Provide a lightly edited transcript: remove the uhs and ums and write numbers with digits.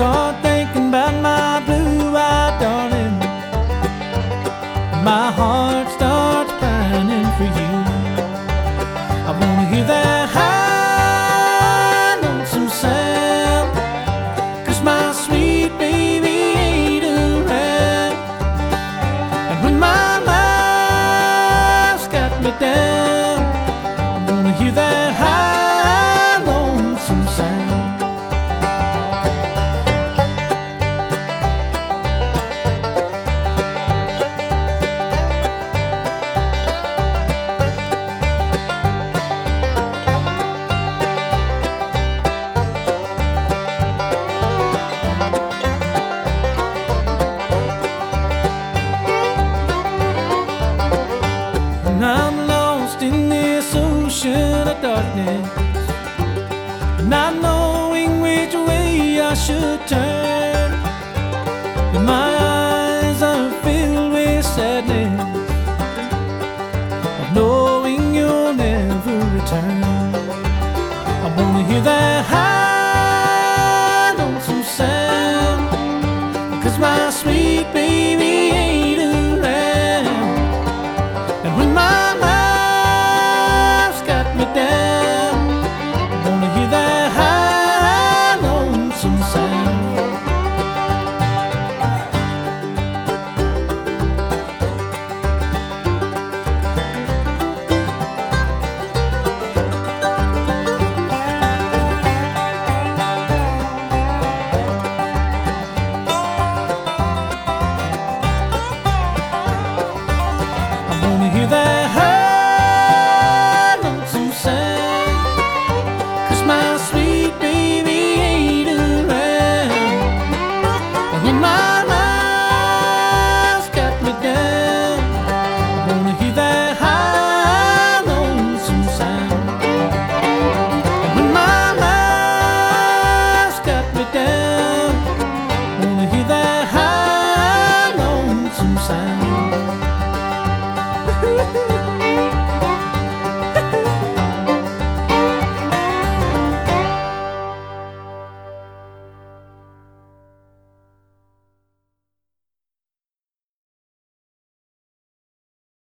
start thinking about my blue-eyed darling, my heart starts pining for you. I wanna hear that high lonesome sound, 'cause my sweet baby ain't around. And when my life's got me down, I wanna hear that high lonesome sound. I'm lost in this ocean of darkness, not knowing which way I should turn. And my eyes are filled with sadness of knowing you'll never return. I wanna hear that high lonesome sound, 'cause my sweet baby ain't around. And when my life's got me down, I wanna hear that high lonesome sound. I wanna hear that high lonesome sound, 'cause my sweet